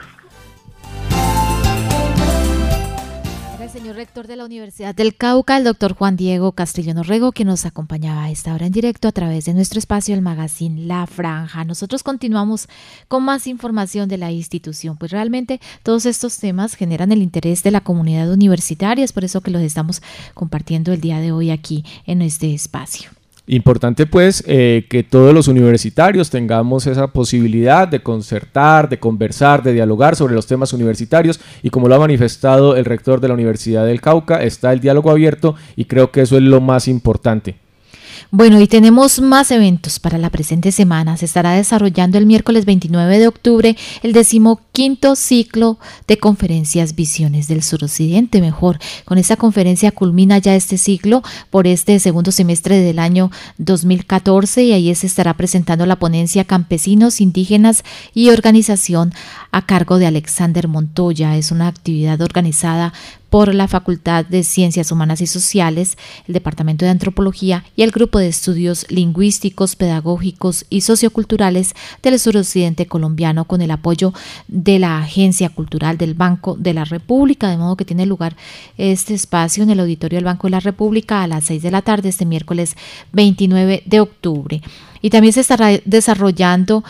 Señor rector de la Universidad del Cauca, el doctor Juan Diego Castrillón Orrego, que nos acompañaba a esta hora en directo a través de nuestro espacio, el magazine La Franja. Nosotros continuamos con más información de la institución, pues realmente todos estos temas generan el interés de la comunidad universitaria, es por eso que los estamos compartiendo el día de hoy aquí en este espacio. Importante pues que todos los universitarios tengamos esa posibilidad de concertar, de conversar, de dialogar sobre los temas universitarios, y como lo ha manifestado el rector de la Universidad del Cauca, está el diálogo abierto, y creo que eso es lo más importante. Bueno, y tenemos más eventos para la presente semana. Se estará desarrollando el miércoles 29 de octubre el 15º ciclo de conferencias Visiones del Suroccidente. Mejor, con esta conferencia culmina ya este ciclo por este segundo semestre del año 2014, y ahí se estará presentando la ponencia Campesinos, Indígenas y Organización a cargo de Alexander Montoya. Es una actividad organizada por la Facultad de Ciencias Humanas y Sociales, el Departamento de Antropología y el Grupo de Estudios Lingüísticos, Pedagógicos y Socioculturales del Suroccidente colombiano, con el apoyo de la Agencia Cultural del Banco de la República, de modo que tiene lugar este espacio en el auditorio del Banco de la República a las 6 de la tarde, este miércoles 29 de octubre. Y también se estará desarrollando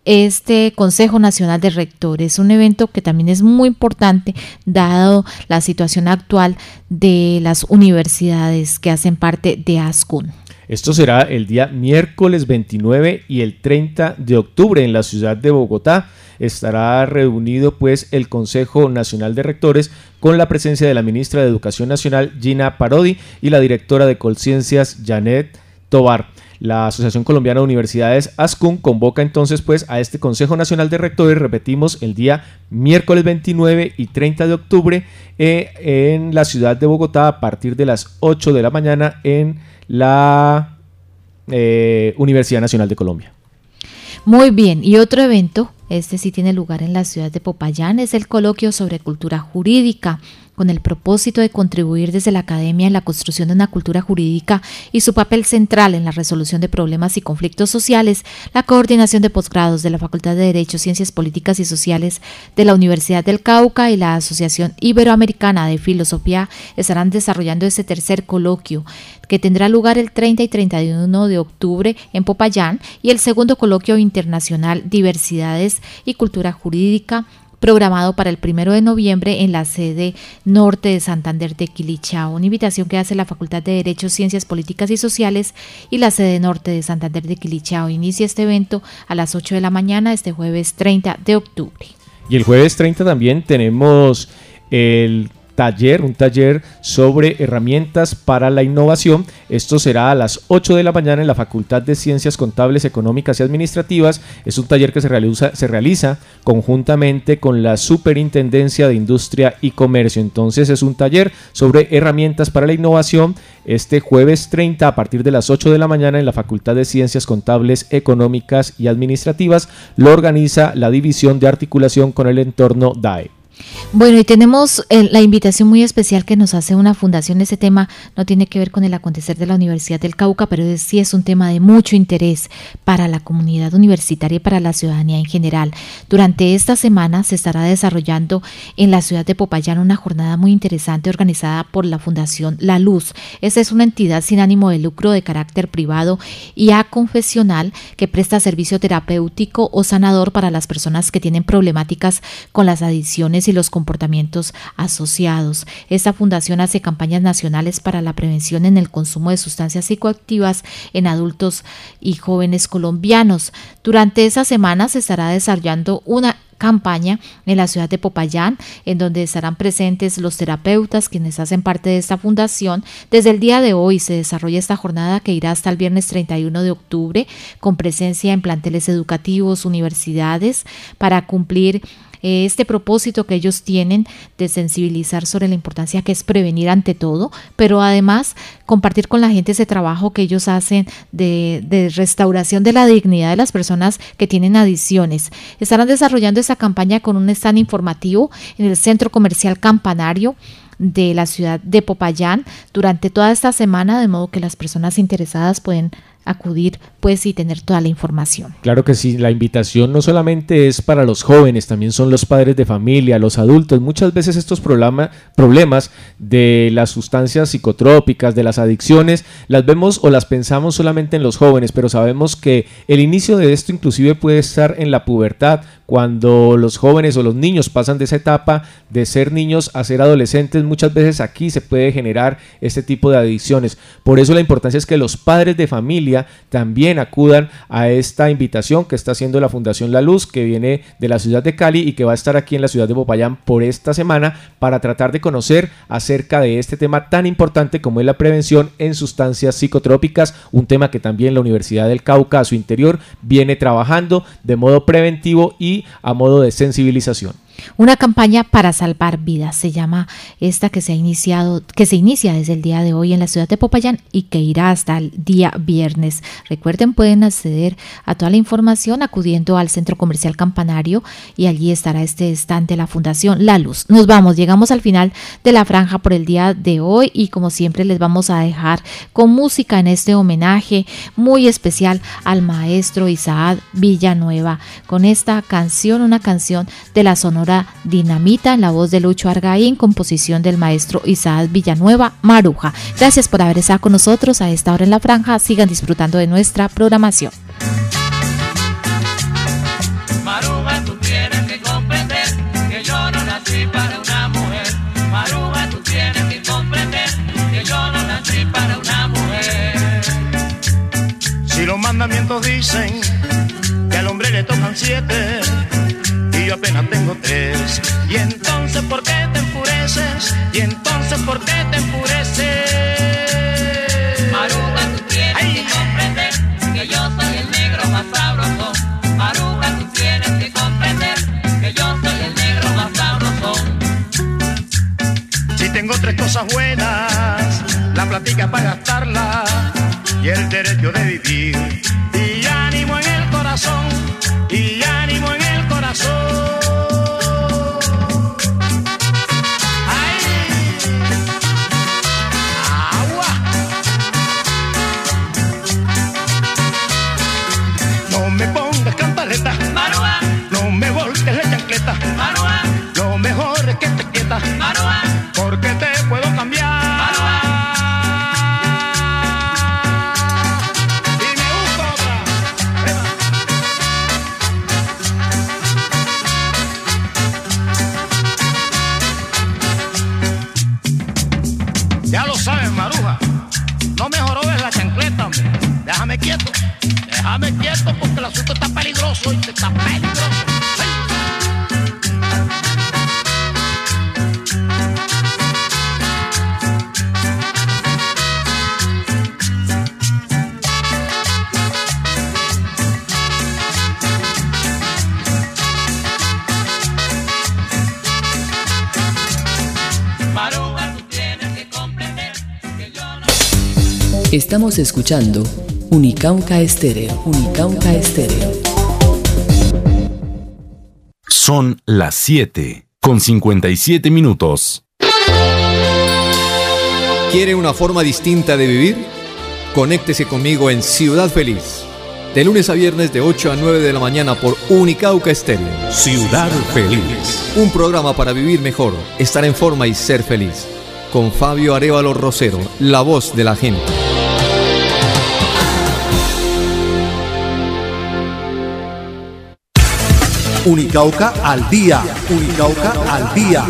este Consejo Nacional de Rectores, un evento que también es muy importante dado la situación actual de las universidades que hacen parte de ASCUN. Esto será el día miércoles 29 y el 30 de octubre en la ciudad de Bogotá. Estará reunido pues el Consejo Nacional de Rectores con la presencia de la ministra de Educación Nacional Gina Parodi y la directora de Colciencias Janet Tobar. La Asociación Colombiana de Universidades ASCUN convoca entonces pues a este Consejo Nacional de Rectores, repetimos, el día miércoles 29 y 30 de octubre en la ciudad de Bogotá a partir de las 8 de la mañana en la Universidad Nacional de Colombia. Muy bien, y otro evento, este sí tiene lugar en la ciudad de Popayán, es el coloquio sobre cultura jurídica, con el propósito de contribuir desde la academia en la construcción de una cultura jurídica y su papel central en la resolución de problemas y conflictos sociales. La coordinación de posgrados de la Facultad de Derecho, Ciencias Políticas y Sociales de la Universidad del Cauca y la Asociación Iberoamericana de Filosofía estarán desarrollando este tercer coloquio, que tendrá lugar el 30 y 31 de octubre en Popayán, y el segundo coloquio internacional Diversidades y Cultura Jurídica, programado para el 1 de noviembre en la sede norte de Santander de Quilichao, una invitación que hace la Facultad de Derecho, Ciencias Políticas y Sociales y la sede norte de Santander de Quilichao. Inicia este evento a las 8 de la mañana este jueves 30 de octubre. Y el jueves 30 también tenemos un taller sobre herramientas para la innovación. Esto será a las 8 de la mañana en la Facultad de Ciencias Contables, Económicas y Administrativas. Es un taller que se realiza conjuntamente con la Superintendencia de Industria y Comercio. Entonces es un taller sobre herramientas para la innovación este jueves 30 a partir de las 8 de la mañana en la Facultad de Ciencias Contables, Económicas y Administrativas. Lo organiza la División de Articulación con el Entorno DAE. Bueno, y tenemos la invitación muy especial que nos hace una fundación. Ese tema no tiene que ver con el acontecer de la Universidad del Cauca, pero sí es un tema de mucho interés para la comunidad universitaria y para la ciudadanía en general. Durante esta semana se estará desarrollando en la ciudad de Popayán una jornada muy interesante organizada por la Fundación La Luz. Esta es una entidad sin ánimo de lucro de carácter privado y aconfesional que presta servicio terapéutico o sanador para las personas que tienen problemáticas con las adicciones y los comportamientos asociados. Esta fundación hace campañas nacionales para la prevención en el consumo de sustancias psicoactivas en adultos y jóvenes colombianos. Durante esa semana se estará desarrollando una campaña en la ciudad de Popayán, en donde estarán presentes los terapeutas quienes hacen parte de esta fundación. Desde el día de hoy se desarrolla esta jornada que irá hasta el viernes 31 de octubre, con presencia en planteles educativos, universidades, para cumplir este propósito que ellos tienen de sensibilizar sobre la importancia que es prevenir ante todo, pero además compartir con la gente ese trabajo que ellos hacen de restauración de la dignidad de las personas que tienen adicciones. Estarán desarrollando esa campaña con un stand informativo en el Centro Comercial Campanario de la ciudad de Popayán durante toda esta semana, de modo que las personas interesadas pueden acudir pues y tener toda la información. Claro que sí, la invitación no solamente es para los jóvenes, también son los padres de familia, los adultos. Muchas veces estos problemas de las sustancias psicotrópicas, de las adicciones, las vemos o las pensamos solamente en los jóvenes, pero sabemos que el inicio de esto inclusive puede estar en la pubertad, cuando los jóvenes o los niños pasan de esa etapa de ser niños a ser adolescentes. Muchas veces aquí se puede generar este tipo de adicciones. Por eso la importancia es que los padres de familia también acudan a esta invitación que está haciendo la Fundación La Luz, que viene de la ciudad de Cali y que va a estar aquí en la ciudad de Popayán por esta semana, para tratar de conocer acerca de este tema tan importante como es la prevención en sustancias psicotrópicas, un tema que también la Universidad del Cauca a su interior viene trabajando de modo preventivo y a modo de sensibilización. Una campaña para salvar vidas, se llama esta, que se inicia desde el día de hoy en la ciudad de Popayán y que irá hasta el día viernes. Recuerden, pueden acceder a toda la información acudiendo al Centro Comercial Campanario y allí estará este stand de la Fundación La Luz. Nos vamos, llegamos al final de la franja por el día de hoy y como siempre les vamos a dejar con música en este homenaje muy especial al maestro Isaac Villanueva, con esta canción, una canción de la Sonora Dinamita en la voz de Lucho Argaín, composición del maestro Isaac Villanueva, Maruja. Gracias por haber estado con nosotros a esta hora en la franja. Sigan disfrutando de nuestra programación. dicen que al hombre le tocan 7 y yo apenas tengo 3. Y entonces ¿por qué te enfureces? Y entonces ¿por qué te enfureces? Maruja, tú tienes que comprender que yo soy el negro más sabroso. Maruja, tú tienes que comprender que yo soy el negro más sabroso. Si tengo 3 cosas buenas, la platica para gastarla y el derecho de vivir, y ánimo en el corazón, y ánimo en el corazón. ¡Ay! ¡Agua! No me pongas cantaleta, Marúa. No me volques la chancleta, Marúa. Lo mejor es que te quietas, Marúa. Porque te puedo cambiar. Marúa. Ya lo sabes, Maruja, no me jorobes la chancleta, hombre. Déjame quieto porque el asunto está peligroso y está peligroso. ¡Ay! Estamos escuchando Unicauca Estéreo. Unicauca Estéreo. Son las 7:57. ¿Quiere una forma distinta de vivir? Conéctese conmigo en Ciudad Feliz. De lunes a viernes de 8 a 9 de la mañana por Unicauca Estéreo. Ciudad Feliz. Un programa para vivir mejor, estar en forma y ser feliz. Con Fabio Arévalo Rosero, la voz de la gente. Unicauca al día. Unicauca al día.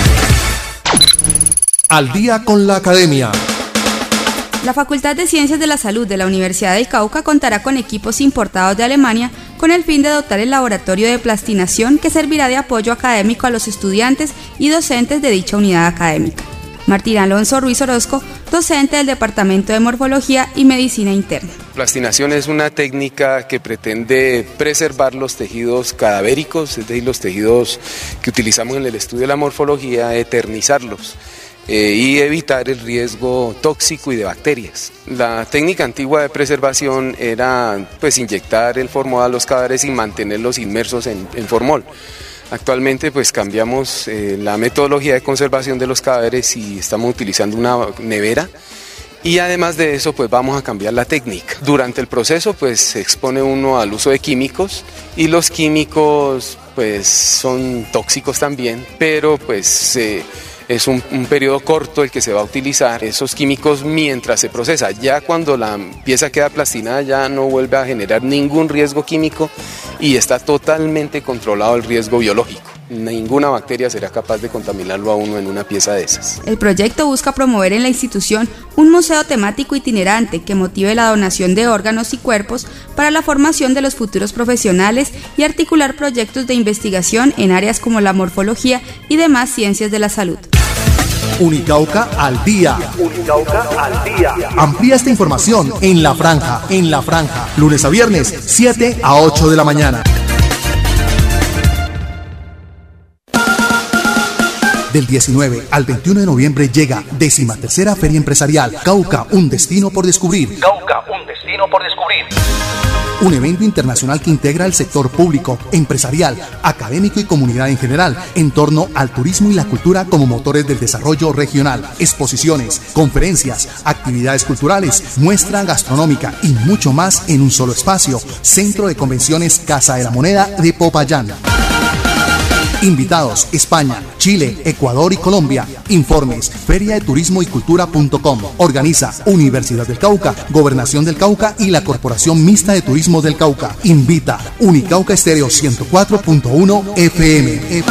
Al día con la academia. La Facultad de Ciencias de la Salud de la Universidad del Cauca contará con equipos importados de Alemania con el fin de dotar el laboratorio de plastinación que servirá de apoyo académico a los estudiantes y docentes de dicha unidad académica. Martín Alonso Ruiz Orozco, docente del Departamento de Morfología y Medicina Interna. Plastinación es una técnica que pretende preservar los tejidos cadavéricos, es decir, los tejidos que utilizamos en el estudio de la morfología, eternizarlos y evitar el riesgo tóxico y de bacterias. La técnica antigua de preservación era pues inyectar el formol a los cadáveres y mantenerlos inmersos en formol. Actualmente pues cambiamos la metodología de conservación de los cadáveres y estamos utilizando una nevera y además de eso pues vamos a cambiar la técnica. Durante el proceso pues se expone uno al uso de químicos y los químicos pues son tóxicos también, pero pues es un periodo corto el que se va a utilizar esos químicos mientras se procesa. Ya cuando la pieza queda plastinada ya no vuelve a generar ningún riesgo químico y está totalmente controlado el riesgo biológico. Ninguna bacteria será capaz de contaminarlo a uno en una pieza de esas. El proyecto busca promover en la institución un museo temático itinerante que motive la donación de órganos y cuerpos para la formación de los futuros profesionales y articular proyectos de investigación en áreas como la morfología y demás ciencias de la salud. Unicauca al día. Unicauca al día. Amplía esta información en La Franja. Lunes a viernes, 7 a 8 de la mañana. Del 19 al 21 de noviembre llega 13ª Feria Empresarial Cauca, un destino por descubrir. Cauca, un destino por descubrir. Un evento internacional que integra el sector público, empresarial, académico y comunidad en general, en torno al turismo y la cultura como motores del desarrollo regional. Exposiciones, conferencias, actividades culturales, muestra gastronómica y mucho más en un solo espacio. Centro de Convenciones Casa de la Moneda de Popayán. Invitados: España, Chile, Ecuador y Colombia. Informes: feriadeturismoycultura.com. Organiza Universidad del Cauca, Gobernación del Cauca y la Corporación Mixta de Turismo del Cauca. Invita Unicauca Estéreo 104.1 FM.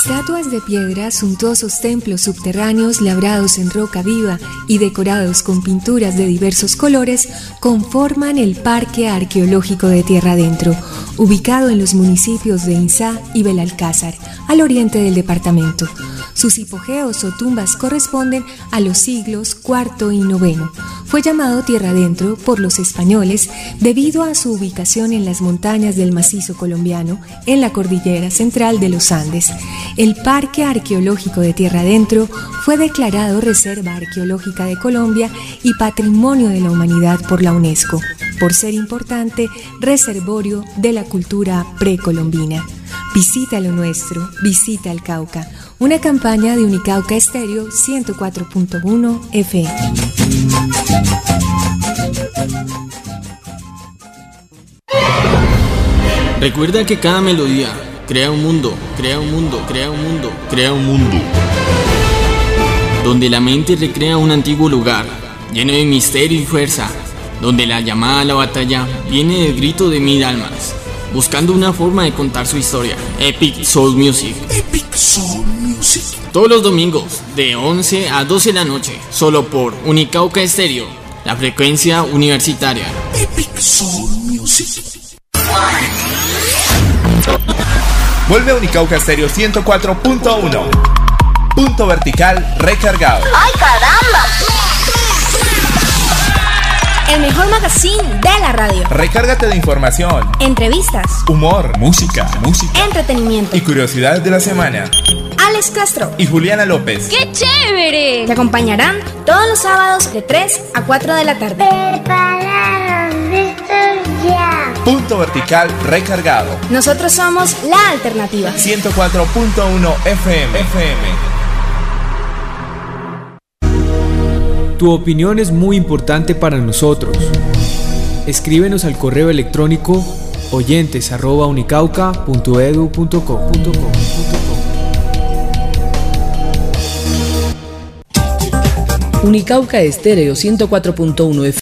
Estatuas de piedra, suntuosos templos subterráneos labrados en roca viva y decorados con pinturas de diversos colores conforman el Parque Arqueológico de Tierra Adentro, ubicado en los municipios de Inzá y Belalcázar, al oriente del departamento. Sus hipogeos o tumbas corresponden a los siglos IV y IX. Fue llamado Tierra Adentro por los españoles debido a su ubicación en las montañas del macizo colombiano, en la cordillera central de los Andes. El Parque Arqueológico de Tierra Adentro fue declarado Reserva Arqueológica de Colombia y Patrimonio de la Humanidad por la UNESCO, por ser importante reservorio de la cultura precolombina. Visita lo nuestro, visita el Cauca. Una campaña de Unicauca Estéreo 104.1 FM. Recuerda que cada melodía crea un mundo, crea un mundo, crea un mundo, crea un mundo. Donde la mente recrea un antiguo lugar, lleno de misterio y fuerza. Donde la llamada a la batalla viene del grito de 1000 almas, buscando una forma de contar su historia. Epic Soul Music. Epic Soul Music. Todos los domingos, de 11 a 12 de la noche, solo por Unicauca Estéreo, la frecuencia universitaria. Epic Soul Music. Vuelve a Unicauca Estéreo 104.1. Punto vertical recargado. ¡Ay, caramba! El mejor magazine de la radio. Recárgate de información, entrevistas, humor, música, entretenimiento y curiosidades de la semana. Alex Castro y Juliana López. ¡Qué chévere! Te acompañarán todos los sábados de 3 a 4 de la tarde. Preparados, listos ya. Punto vertical recargado. Nosotros somos la alternativa. 104.1 FM. Tu opinión es muy importante para nosotros. Escríbenos al correo electrónico oyentes@unicauca.edu.co. Unicauca Estéreo 104.1 FM.